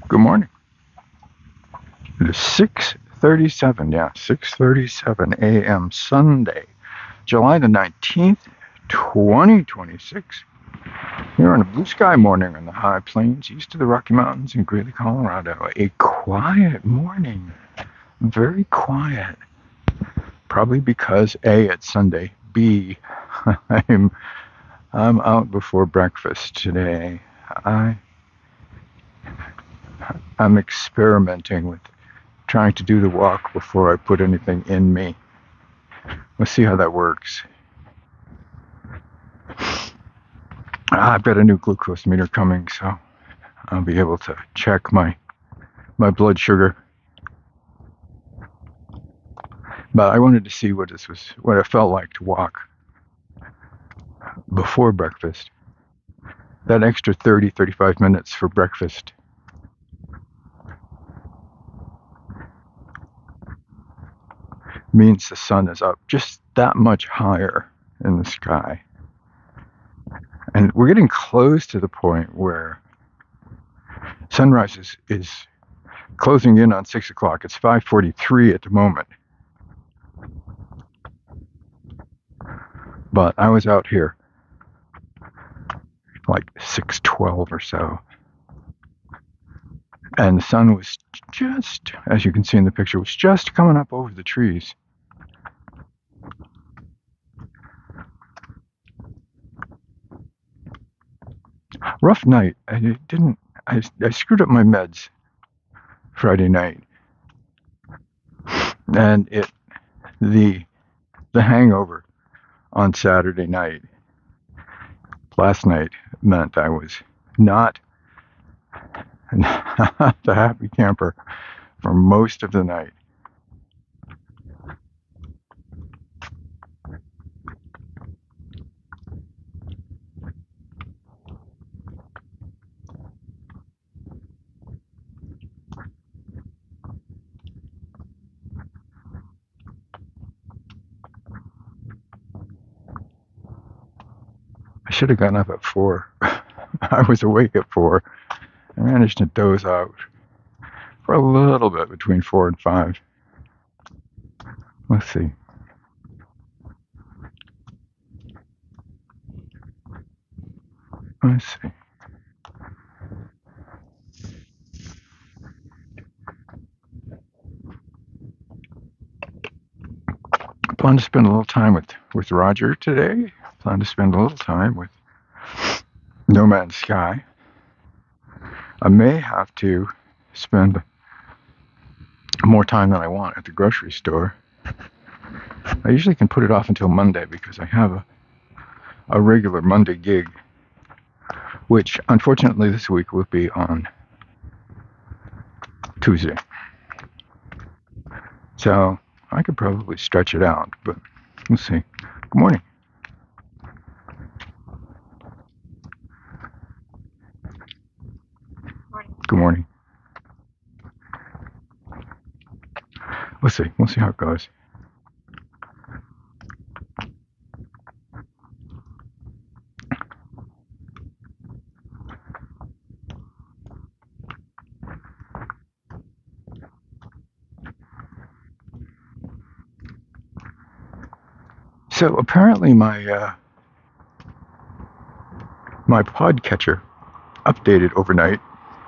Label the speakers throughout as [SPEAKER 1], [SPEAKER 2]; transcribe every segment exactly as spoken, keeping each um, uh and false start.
[SPEAKER 1] Good morning. It is six thirty-seven, yeah, six thirty-seven a m Sunday, July the nineteenth, twenty twenty-six. Here on a blue sky morning in the high plains east of the Rocky Mountains in Greeley, Colorado. A quiet morning. Very quiet. Probably because A, it's Sunday. B, I'm I'm out before breakfast today. I I'm experimenting with trying to do the walk before I put anything in me. We'll see how that works. Ah, I've got a new glucose meter coming, so I'll be able to check my my blood sugar. But I wanted to see what this was, what it felt like to walk before breakfast. That extra thirty, thirty-five minutes for breakfast means the sun is up just that much higher in the sky. And we're getting close to the point where sunrise is, is closing in on six o'clock. It's five forty-three at the moment. But I was out here like six twelve or so. And the sun was just, as you can see in the picture, was just coming up over the trees. Rough night. I didn't, I, I screwed up my meds Friday night. And it, the, the hangover on Saturday night, last night, meant I was not, not the happy camper for most of the night. I should have gotten up at four. I was awake at four. I managed to doze out for a little bit between four and five. Let's see. Let's see. I plan to spend a little time with, with Roger today. I plan to spend a little time with No Man's Sky. I may have to spend more time than I want at the grocery store. I usually can put it off until Monday because I have a, a regular Monday gig, which unfortunately this week will be on Tuesday. So I could probably stretch it out, but we'll see. Good morning. Good morning. We'll see. We'll see how it goes. So apparently my uh, my podcatcher updated overnight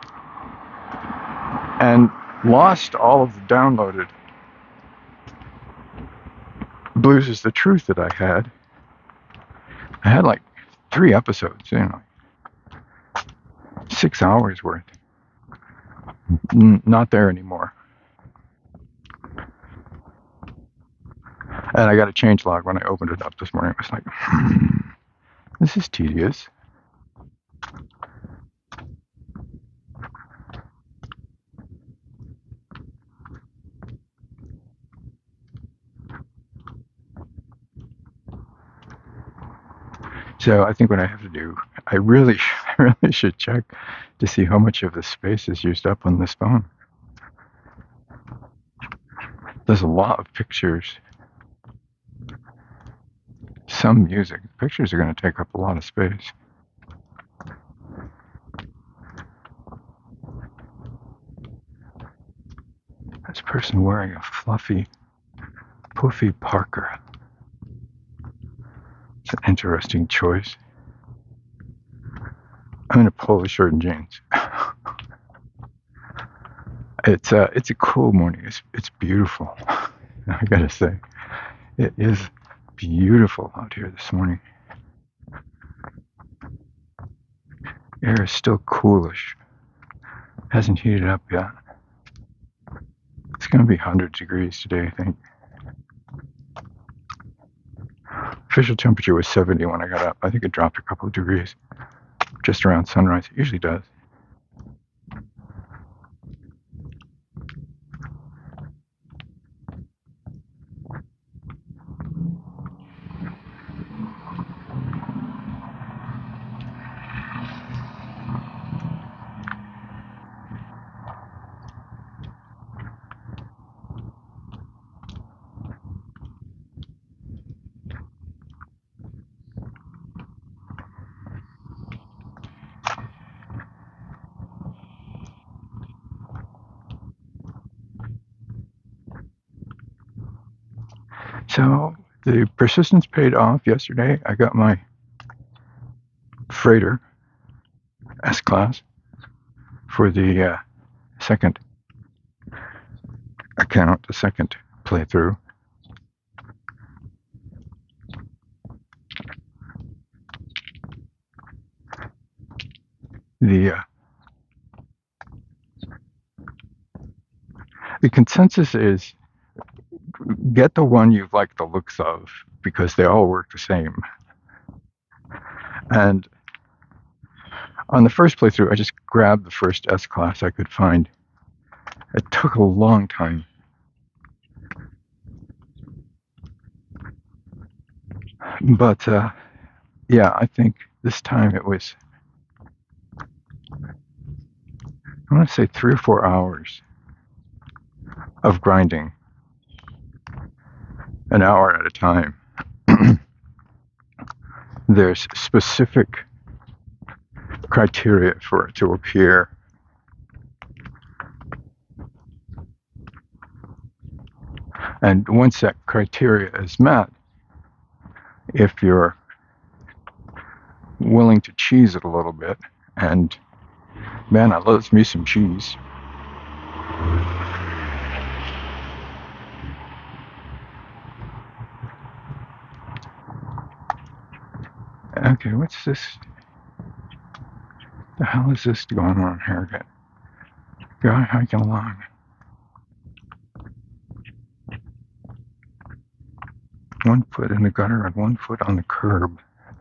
[SPEAKER 1] and lost all of the downloaded Blues is the Truth that I had. I had like three episodes, you know, six hours worth. N- not there anymore. And I got a change log when I opened it up this morning. I was like, hmm, this is tedious. So I think what I have to do, I really, I really should check to see how much of the space is used up on this phone. There's a lot of pictures, some music. Pictures are going to take up a lot of space. This person wearing a fluffy, puffy parka. It's an interesting choice. I'm in a polo shirt and jeans. It's uh, it's a cool morning. It's it's beautiful. I gotta say, it is beautiful out here this morning. Air is still coolish. Hasn't heated up yet. It's gonna be one hundred degrees today, I think. Official temperature was seventy when I got up. I think it dropped a couple of degrees just around sunrise. It usually does. So the persistence paid off yesterday. I got my freighter S-Class for the uh, second account, the second playthrough. The uh, the consensus is get the one you like the looks of because they all work the same. And on the first playthrough, I just grabbed the first S-Class I could find. It took a long time. But uh, yeah, I think this time it was, I want to say three or four hours of grinding, an hour at a time. There's specific criteria for it to appear. And once that criteria is met, if you're willing to cheese it a little bit, and man, I love me some cheese. Okay, what's this? The hell is this going on here? Got guy hiking along. One foot in the gutter and one foot on the curb.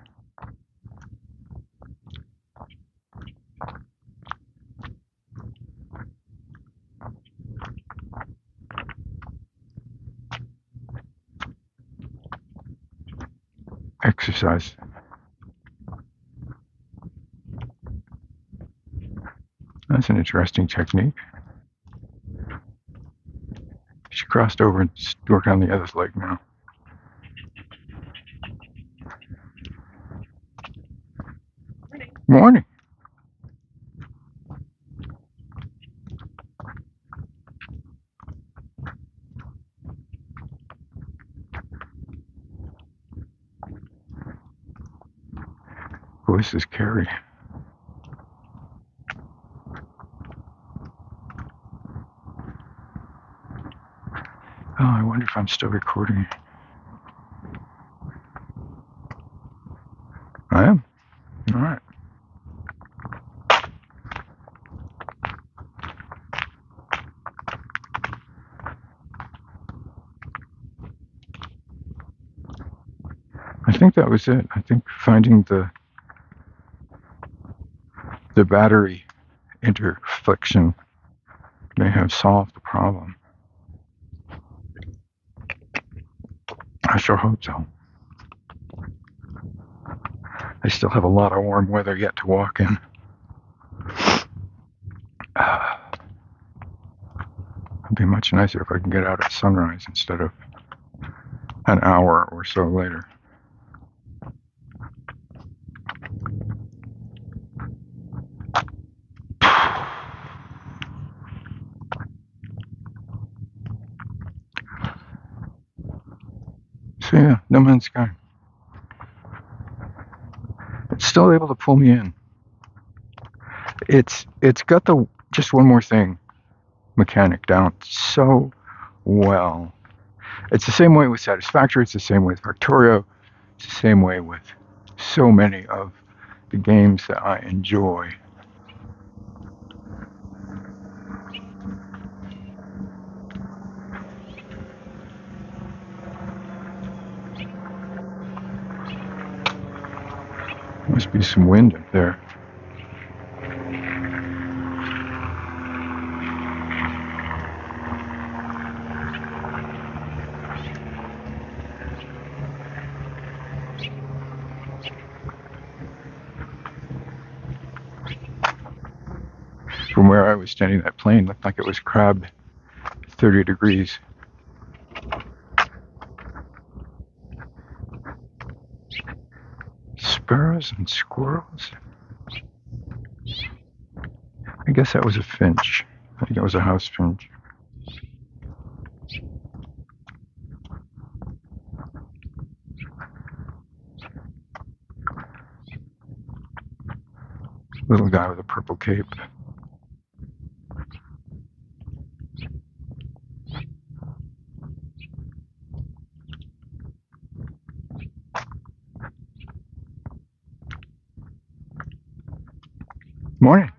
[SPEAKER 1] Exercise. That's an interesting technique. She crossed over and worked on the other leg now. Morning. Oh, this is Carrie. Oh, I wonder if I'm still recording. I am? All right. I think that was it. I think finding the the battery interflexion may have solved the problem. I sure hope so. I still have a lot of warm weather yet to walk in. Uh, it'd be much nicer if I can get out at sunrise instead of an hour or so later. So yeah, No Man's Sky. It's still able to pull me in. It's it's got the just one more thing mechanic down so well. It's the same way with Satisfactory. It's the same way with Factorio. It's the same way with so many of the games that I enjoy. Must be some wind up there. From where I was standing, that plane looked like it was crabbed thirty degrees. Sparrows and squirrels? I guess that was a finch. I think it was a house finch. Little guy with a purple cape. Morning.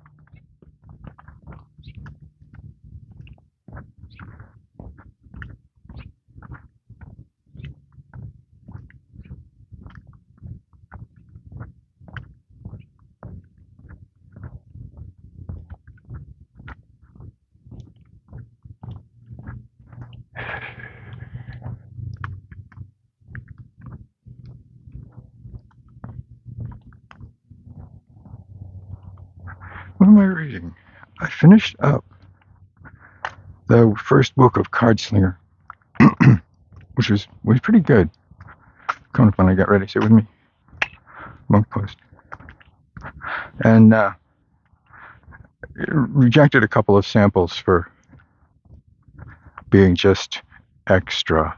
[SPEAKER 1] What am I reading? I finished up the first book of Cardslinger, which was was pretty good. Coming up when I got ready, sit with me. Monk Post. And uh, rejected a couple of samples for being just extra.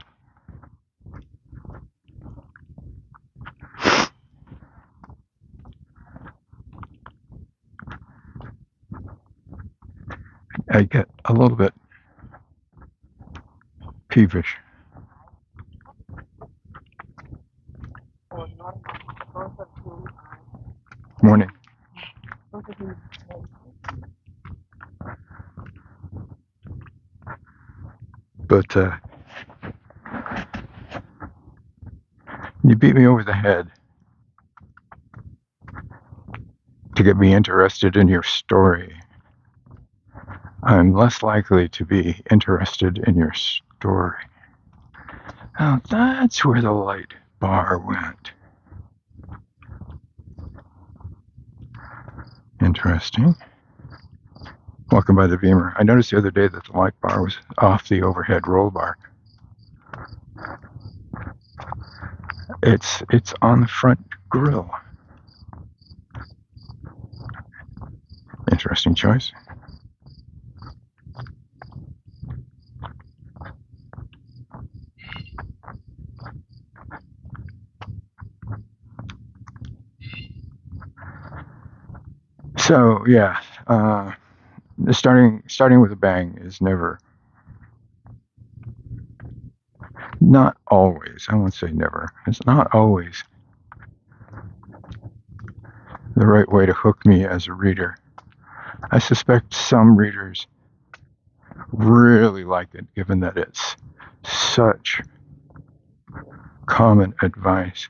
[SPEAKER 1] I get a little bit peevish. Morning. But uh, you beat me over the head to get me interested in your story. I'm less likely to be interested in your story. Now that's where the light bar went. Interesting. Walking by the Beamer, I noticed the other day that the light bar was off the overhead roll bar. It's it's on the front grille. Interesting choice. So yeah, uh, starting starting with a bang is never, not always. I won't say never. It's not always the right way to hook me as a reader. I suspect some readers really like it, given that it's such common advice.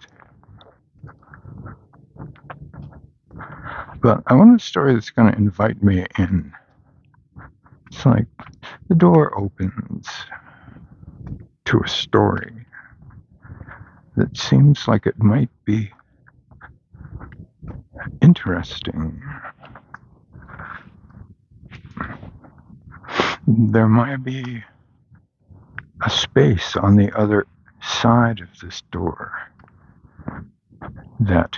[SPEAKER 1] But I want a story that's going to invite me in. It's like the door opens to a story that seems like it might be interesting. There might be a space on the other side of this door that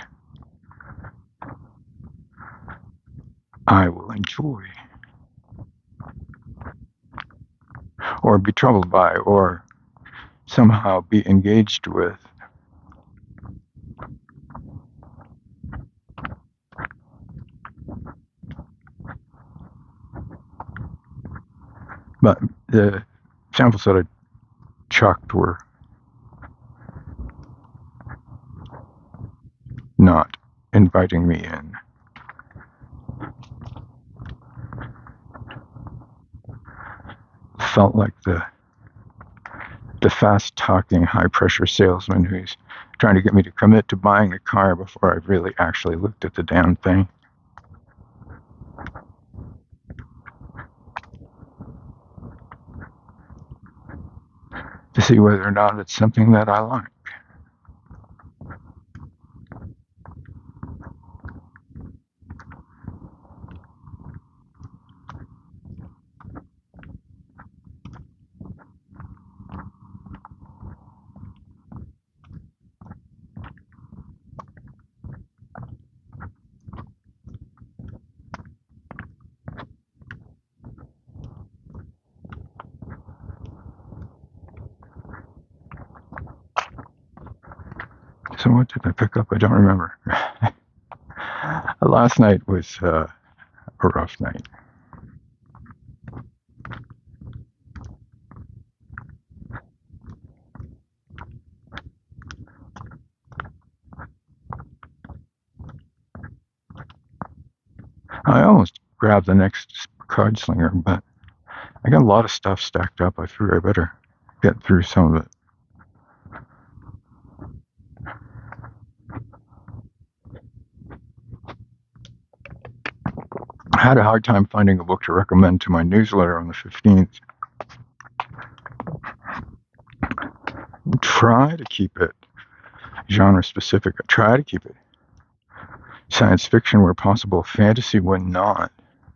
[SPEAKER 1] I will enjoy, or be troubled by, or somehow be engaged with. But the samples that I chucked were not inviting me in. Felt like the the fast-talking, high-pressure salesman who's trying to get me to commit to buying a car before I really actually looked at the damn thing. To see whether or not it's something that I like. So what did I pick up? I don't remember. Last night was uh, a rough night. I almost grabbed the next card slinger, but I got a lot of stuff stacked up. I figured I better get through some of it. I had a hard time finding a book to recommend to my newsletter on the fifteenth. Try to keep it genre specific. I try to keep it science fiction where possible, fantasy when not.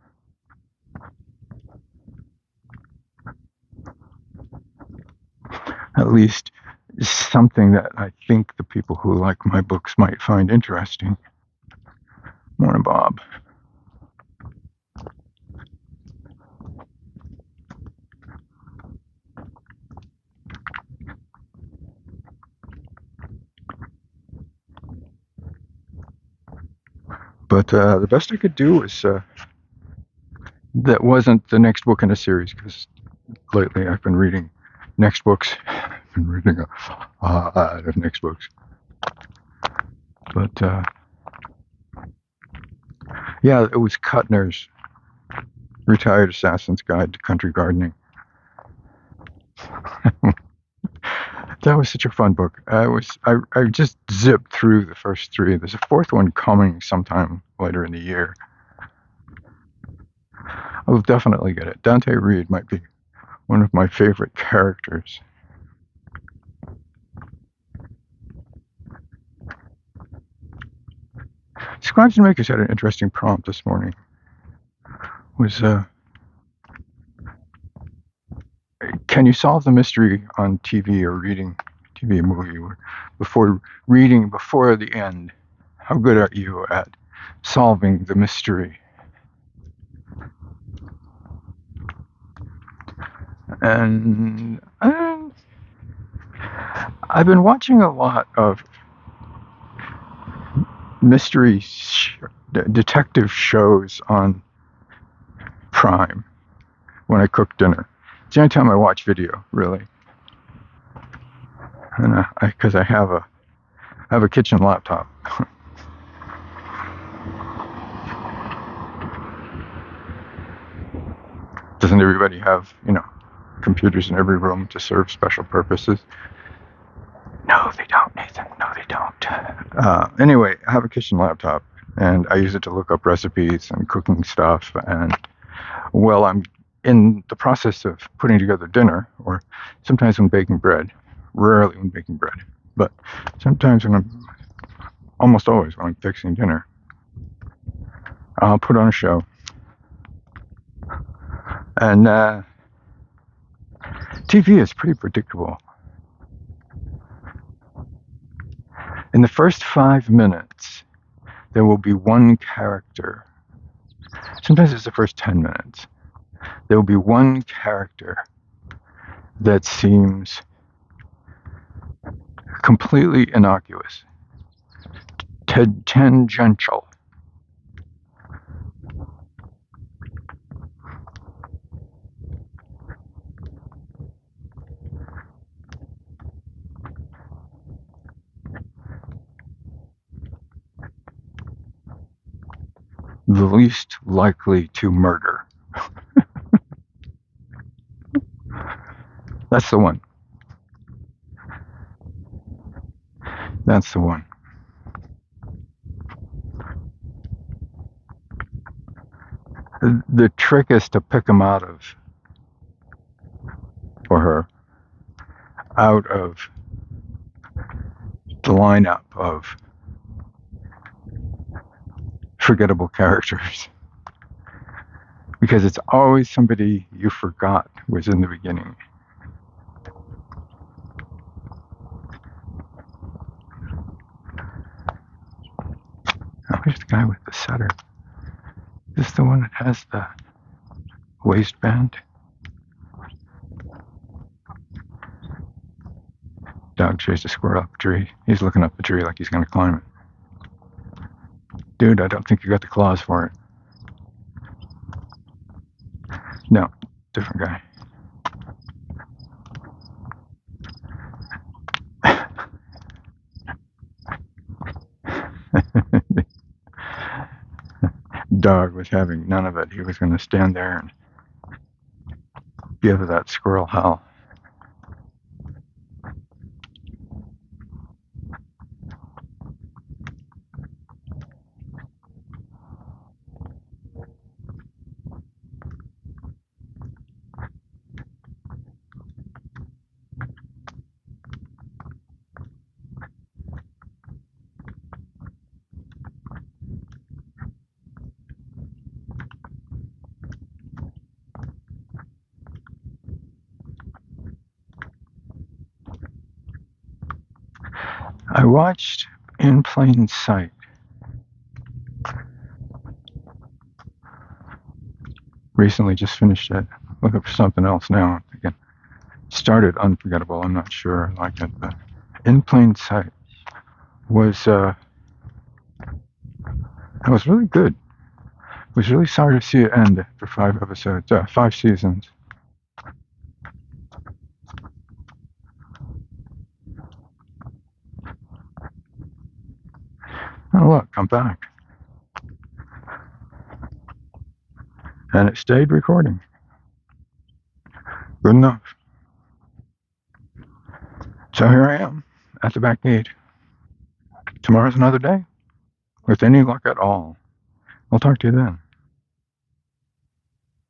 [SPEAKER 1] At least something that I think the people who like my books might find interesting. Morning, Bob. But uh, the best I could do was uh, that wasn't the next book in a series, because lately I've been reading next books. I've been reading a lot of next books. But uh, yeah, it was Kuttner's Retired Assassin's Guide to Country Gardening. That was such a fun book. I was I, I just zipped through the first three. There's a fourth one coming sometime later in the year. I'll definitely get it. Dante Reed might be one of my favorite characters. Scribes and Makers had an interesting prompt this morning. Was uh, can you solve the mystery on T V or reading T V, movie, or before reading before the end? How good are you at solving the mystery? And, and I've been watching a lot of mystery sh- detective shows on Prime when I cook dinner. It's the only time I watch video, really. And uh, I, because I have a I have a kitchen laptop. Doesn't everybody have, you know, computers in every room to serve special purposes? No, they don't, Nathan. No, they don't. Uh, anyway, I have a kitchen laptop, and I use it to look up recipes and cooking stuff. And well, I'm in the process of putting together dinner, or sometimes when baking bread. Rarely when baking bread, but sometimes when I'm, almost always when I'm fixing dinner, I'll put on a show. And uh, T V is pretty predictable. In the first five minutes, there will be one character. Sometimes it's the first ten minutes. There will be one character that seems completely innocuous, T- tangential. The least likely to murder. That's the one. That's the one. The, the trick is to pick him out of, or her, out of the lineup of forgettable characters. Because it's always somebody you forgot was in the beginning. Oh, here's the guy with the setter. Is this the one that has the waistband? Dog chased a squirrel up a tree. He's looking up the tree like he's going to climb it. Dude, I don't think you got the claws for it. No, different guy. Dog was having none of it. He was going to stand there and give that squirrel hell. I watched In Plain Sight. Recently just finished it. Looking for something else now. Again, started Unforgettable, I'm not sure I like it, but In Plain Sight was uh it was really good. Was really sorry to see it end for five episodes, uh, five seasons. Oh look, I'm back. And it stayed recording. Good enough. So here I am, at the back gate. Tomorrow's another day, with any luck at all. I'll talk to you then.